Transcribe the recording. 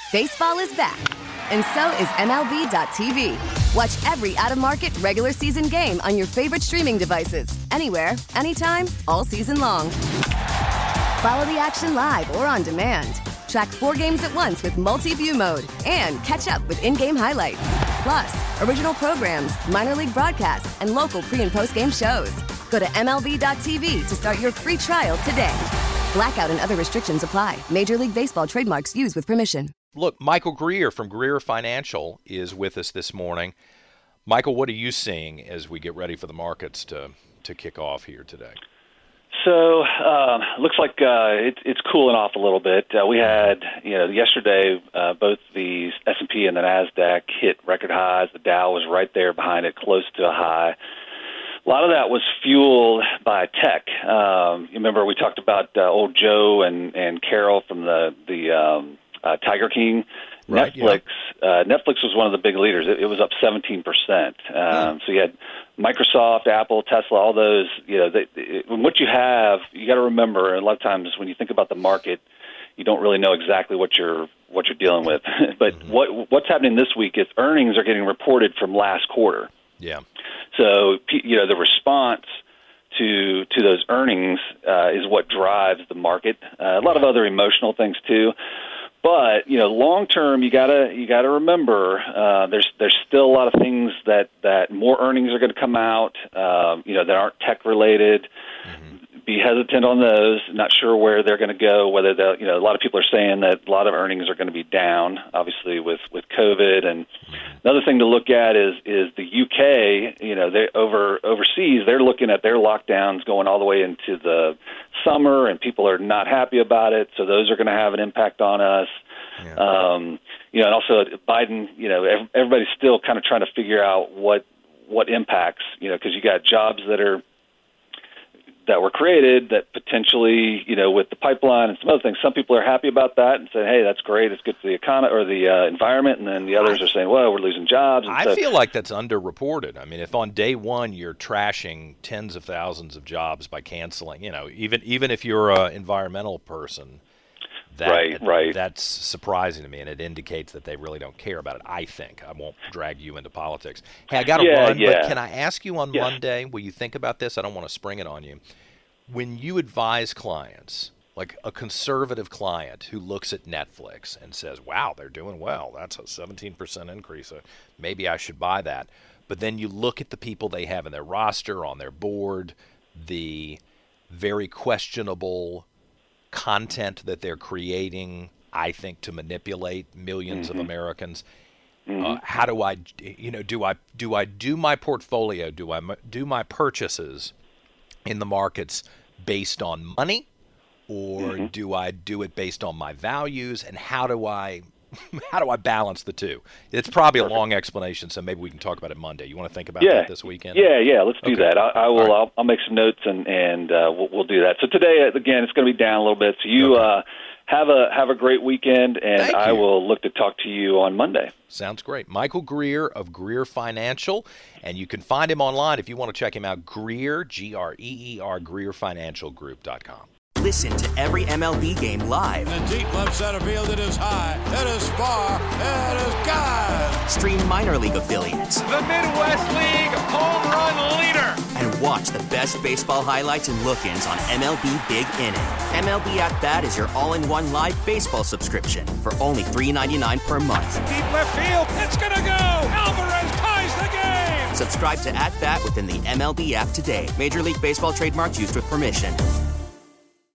Baseball is back, and so is MLB.tv. Watch every out-of-market regular season game on your favorite streaming devices, anywhere, anytime, all season long. Follow the action live or on demand. Track 4 games at once with multi-view mode and catch up with in-game highlights. Plus, original programs, minor league broadcasts, and local pre- and post-game shows. Go to MLB.tv to start your free trial today. Blackout and other restrictions apply. Major League Baseball trademarks used with permission. Look, Michael Greer from Greer Financial is with us this morning. Michael, what are you seeing as we get ready for the markets to kick off here today? So, looks like it's cooling off a little bit. We had, yesterday, both the S&P and the NASDAQ hit record highs. The Dow was right there behind it, close to a high. A lot of that was fueled by tech. You remember we talked about old Joe and Carol from the Tiger King. Right, Netflix. Yeah. Netflix was one of the big leaders. It was up 17%. So you had Microsoft, Apple, Tesla, all those. What you have, you got to remember. A lot of times when you think about the market, you don't really know exactly what you're dealing with. But what's happening this week is earnings are getting reported from last quarter. Yeah. So the response to those earnings is what drives the market. A lot of other emotional things too. But long term, you gotta remember there's still a lot of things that more earnings are going to come out that aren't tech related. Be hesitant on those. Not sure where they're going to go. Whether a lot of people are saying that a lot of earnings are going to be down, obviously with COVID. And another thing to look at is the UK. They overseas, they're looking at their lockdowns going all the way into the summer, and people are not happy about it. So those are going to have an impact on us. Yeah. And also Biden. Everybody's still kind of trying to figure out what impacts. Because you got jobs that were created that potentially, with the pipeline and some other things, some people are happy about that and say, hey, that's great, it's good for the economy or the environment, and then the others are saying, well, we're losing jobs. And I feel like that's underreported. I mean, if on day one you're trashing tens of thousands of jobs by canceling, even if you're an environmental person, right. That's surprising to me, and it indicates that they really don't care about it, I think. I won't drag you into politics. Hey, I got to run, but can I ask you on Monday, will you think about this? I don't want to spring it on you. When you advise clients, like a conservative client who looks at Netflix and says, wow, they're doing well, that's a 17% increase, maybe I should buy that. But then you look at the people they have in their roster, on their board, the very questionable content that they're creating, I think, to manipulate millions of Americans. How do I, do I do my portfolio? Do I do my purchases in the markets based on money, or do I do it based on my values? And how do I balance the two? It's probably a long explanation, so maybe we can talk about it Monday. You want to think about that this weekend? Yeah. Let's do that. I will. Right. I'll make some notes and we'll do that. So today, again, it's going to be down a little bit. So you have a great weekend, and I will look to talk to you on Monday. Sounds great. Michael Greer of Greer Financial, and you can find him online if you want to check him out. Greer, Greer, GreerFinancialGroup.com. Listen to every MLB game live. In the deep left center field, it is high, it is far, it is gone. Stream minor league affiliates. The Midwest League home run leader. And watch the best baseball highlights and look-ins on MLB Big Inning. MLB At Bat is your all-in-one live baseball subscription for only $3.99 per month. Deep left field, it's gonna go. Alvarez ties the game. Subscribe to At Bat within the MLB app today. Major League Baseball trademarks used with permission.